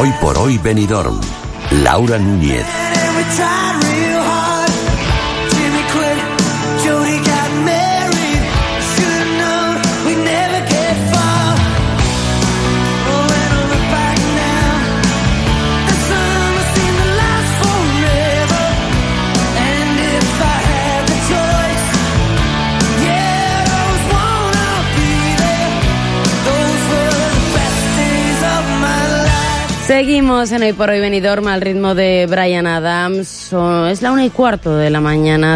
Hoy por hoy Benidorm. Laura Núñez. Seguimos en Hoy por Hoy Benidorm al ritmo de Bryan Adams. Es la 1:15 de la mañana,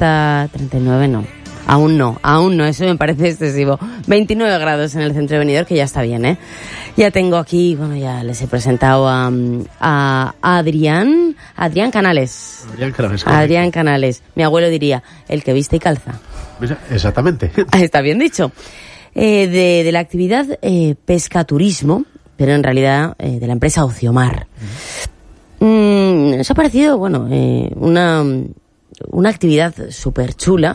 39 no. Aún no, eso me parece excesivo. 29 grados en el centro de Benidorm, que ya está bien, ¿eh? Ya tengo aquí, bueno, ya les he presentado a Adrián Canales. Adrián Canales. Mi abuelo diría, el que viste y calza. Exactamente. Está bien dicho. De la actividad pescaturismo, pero en realidad de la empresa Ociomar. Nos ha parecido, bueno, una actividad súper chula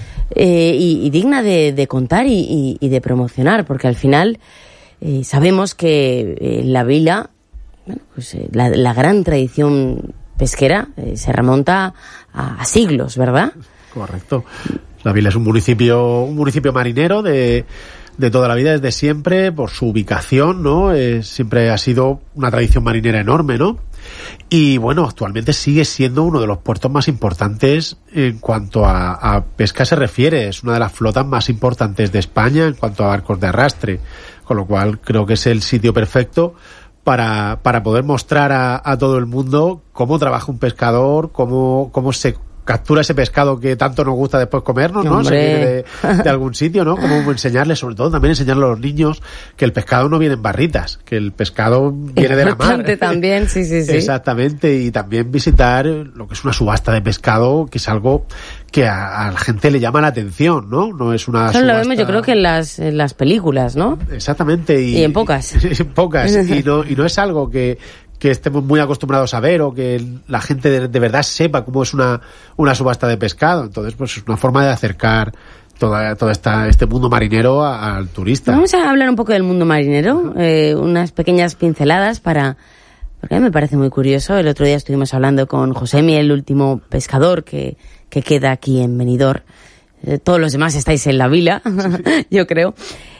y digna de contar y de promocionar, porque al final sabemos que la vila, bueno, pues, la gran tradición pesquera se remonta a siglos, ¿verdad? Correcto. La vila es un municipio marinero de toda la vida, desde siempre, por su ubicación, ¿no? Siempre ha sido una tradición marinera enorme, ¿no? Y bueno, actualmente sigue siendo uno de los puertos más importantes en cuanto a pesca se refiere. Es una de las flotas más importantes de España en cuanto a barcos de arrastre, con lo cual creo que es el sitio perfecto para poder mostrar a todo el mundo cómo trabaja un pescador, cómo se captura ese pescado que tanto nos gusta después comernos, ¿no? Se viene de algún sitio, ¿no? Como enseñarles, sobre todo también enseñarle a los niños que el pescado no viene en barritas, que el pescado viene de la mar. También, sí. Exactamente, y también visitar lo que es una subasta de pescado, que es algo que a la gente le llama la atención, ¿no? No es una subasta... Lo vemos, yo creo que en las películas, ¿no? Exactamente. Y en pocas. En pocas. y no es algo que estemos muy acostumbrados a ver, o que la gente de verdad sepa cómo es una subasta de pescado. Entonces, pues es una forma de acercar todo este mundo marinero al turista. Vamos a hablar un poco del mundo marinero, unas pequeñas pinceladas porque a mí me parece muy curioso. El otro día estuvimos hablando con Josemi, el último pescador que queda aquí en Benidorm. Todos los demás estáis en la vila, yo creo.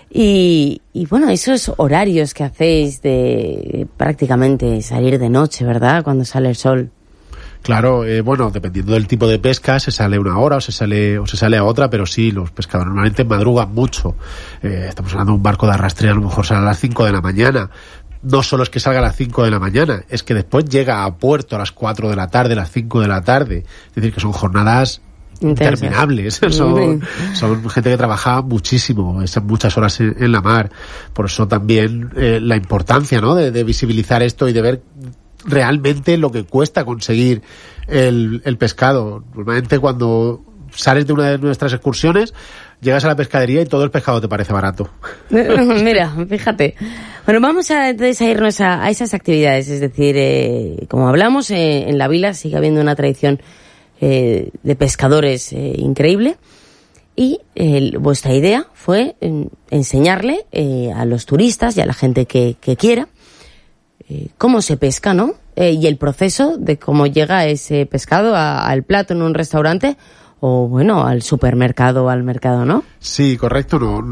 Y bueno, esos horarios que hacéis de prácticamente salir de noche, ¿verdad? Cuando sale el sol. Claro, bueno, dependiendo del tipo de pesca, se sale una hora o se sale a otra, pero sí, los pescadores normalmente madrugan mucho. Estamos hablando de un barco de arrastre, a lo mejor sale a las 5 de la mañana. No solo es que salga a las 5 de la mañana, es que después llega a puerto a las 4 de la tarde, a las 5 de la tarde. Es decir, que son jornadas interminables. Son gente que trabaja muchísimo, están muchas horas en la mar. Por eso también la importancia, ¿no? de visibilizar esto y de ver realmente lo que cuesta conseguir el pescado. Normalmente cuando sales de una de nuestras excursiones, llegas a la pescadería y todo el pescado te parece barato. Mira, fíjate. Bueno, vamos entonces a irnos a esas actividades. Es decir, como hablamos, en la vila sigue habiendo una tradición de pescadores increíble, y vuestra idea fue enseñarle a los turistas y a la gente que quiera cómo se pesca, ¿no? Y el proceso de cómo llega ese pescado al plato en un restaurante, o bueno, al supermercado o al mercado, ¿no? Sí, correcto, ¿no?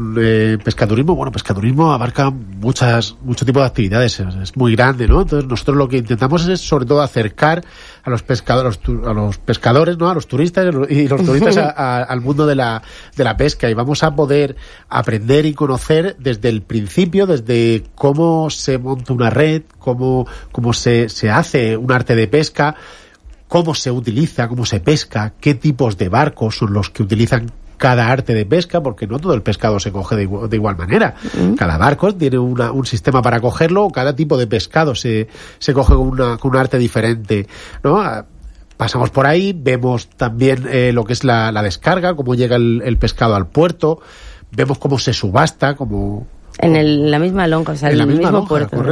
Pescaturismo abarca mucho tipo de actividades, es muy grande, ¿no? Entonces nosotros lo que intentamos es sobre todo acercar a los pescadores, ¿no? A los turistas y los turistas al mundo de la pesca, y vamos a poder aprender y conocer desde el principio, desde cómo se monta una red, cómo se hace un arte de pesca, cómo se utiliza, cómo se pesca, qué tipos de barcos son los que utilizan cada arte de pesca, porque no todo el pescado se coge de igual manera. Cada barco tiene un sistema para cogerlo, o cada tipo de pescado se coge con un arte diferente, ¿no? Pasamos por ahí, vemos también lo que es la descarga, cómo llega el pescado al puerto, vemos cómo se subasta, en la misma lonja, o sea, en el mismo puerto.